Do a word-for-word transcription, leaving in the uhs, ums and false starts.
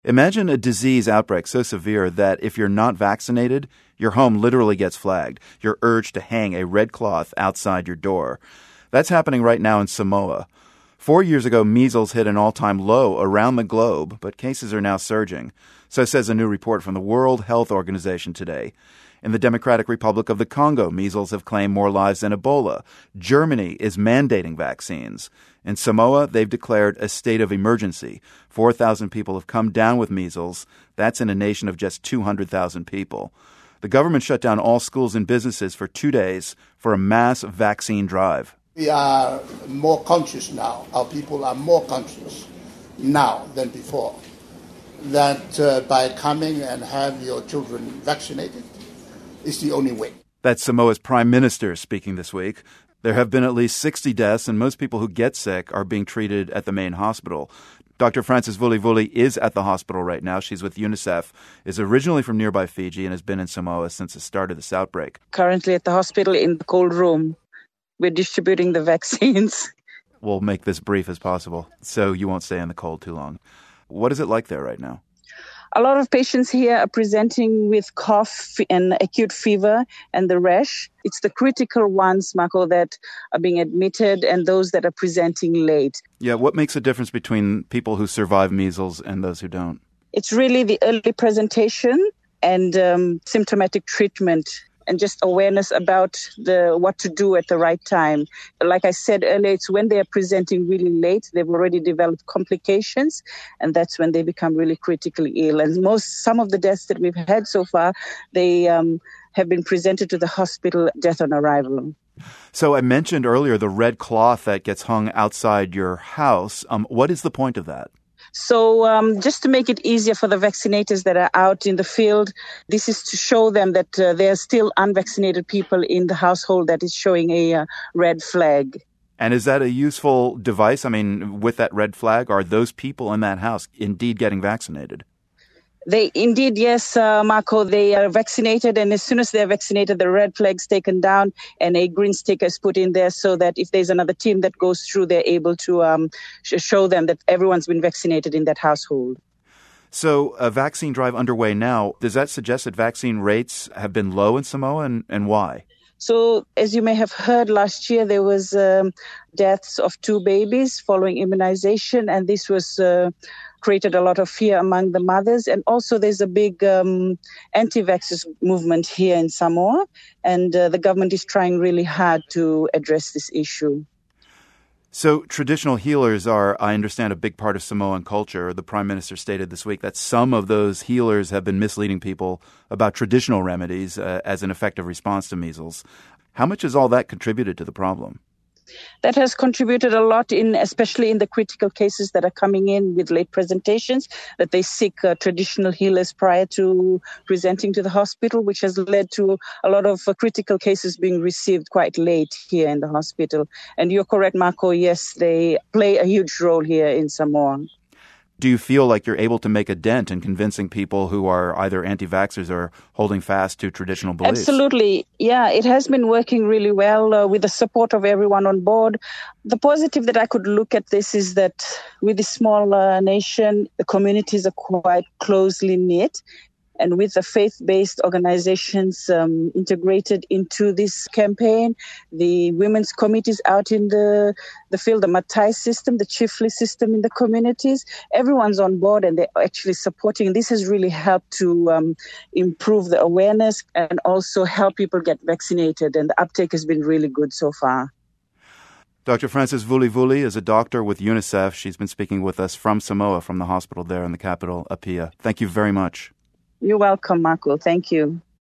Imagine a disease outbreak so severe that if you're not vaccinated, your home literally gets flagged. You're urged to hang a red cloth outside your door. That's happening right now in Samoa. Four years ago, measles hit an all-time low around the globe, but cases are now surging. So says a new report from the World Health Organization today. In the Democratic Republic of the Congo, measles have claimed more lives than Ebola. Germany is mandating vaccines. In Samoa, they've declared a state of emergency. four thousand people have come down with measles. That's in a nation of just two hundred thousand people. The government shut down all schools and businesses for two days for a mass vaccine drive. We are more conscious now. Our people are more conscious now than before that uh, by coming and have your children vaccinated is the only way. That's Samoa's prime minister speaking this week. There have been at least sixty deaths, and most people who get sick are being treated at the main hospital. Doctor Frances Vulivuli is at the hospital right now. She's with UNICEF, is originally from nearby Fiji, and has been in Samoa since the start of this outbreak. Currently at the hospital in the cold room. We're distributing the vaccines. We'll make this brief as possible, so you won't stay in the cold too long. What is it like there right now? A lot of patients here are presenting with cough and acute fever and the rash. It's the critical ones, Marco, that are being admitted and those that are presenting late. Yeah, what makes a difference between people who survive measles and those who don't? It's really the early presentation and um, symptomatic treatment and just awareness about the what to do at the right time. Like I said earlier, it's when they're presenting really late, they've already developed complications, and that's when they become really critically ill. And most, some of the deaths that we've had so far, they um, have been presented to the hospital death on arrival. So I mentioned earlier the red cloth that gets hung outside your house. Um, what is the point of that? So um, just to make it easier for the vaccinators that are out in the field, this is to show them that uh, there are still unvaccinated people in the household that is showing a uh, red flag. And is that a useful device? I mean, with that red flag, are those people in that house indeed getting vaccinated? They indeed, yes, uh, Marco, they are vaccinated. And as soon as they're vaccinated, the red flag's taken down and a green sticker is put in there so that if there's another team that goes through, they're able to um, sh- show them that everyone's been vaccinated in that household. So a vaccine drive underway now. Does that suggest that vaccine rates have been low in Samoa, and, and why? So as you may have heard, last year there was um, deaths of two babies following immunization, and this was uh, created a lot of fear among the mothers. And also there's a big um, anti-vaxxers movement here in Samoa, and uh, the government is trying really hard to address this issue. So traditional healers are, I understand, a big part of Samoan culture. The Prime Minister stated this week that some of those healers have been misleading people about traditional remedies uh, as an effective response to measles. How much has all that contributed to the problem? That has contributed a lot, in, especially in the critical cases that are coming in with late presentations, that they seek uh, traditional healers prior to presenting to the hospital, which has led to a lot of uh, critical cases being received quite late here in the hospital. And you're correct, Marco, yes, they play a huge role here in Samoa. Do you feel like you're able to make a dent in convincing people who are either anti-vaxxers or holding fast to traditional beliefs? Absolutely. Yeah, it has been working really well uh, with the support of everyone on board. The positive that I could look at this is that with this small uh, nation, the communities are quite closely knit. And with the faith-based organizations um, integrated into this campaign, the women's committees out in the, the field, the Matai system, the chiefly system in the communities, everyone's on board and they're actually supporting. This has really helped to um, improve the awareness and also help people get vaccinated. And the uptake has been really good so far. Doctor Frances Vulivuli is a doctor with UNICEF. She's been speaking with us from Samoa, from the hospital there in the capital, Apia. Thank you very much. You're welcome, Marco. Thank you.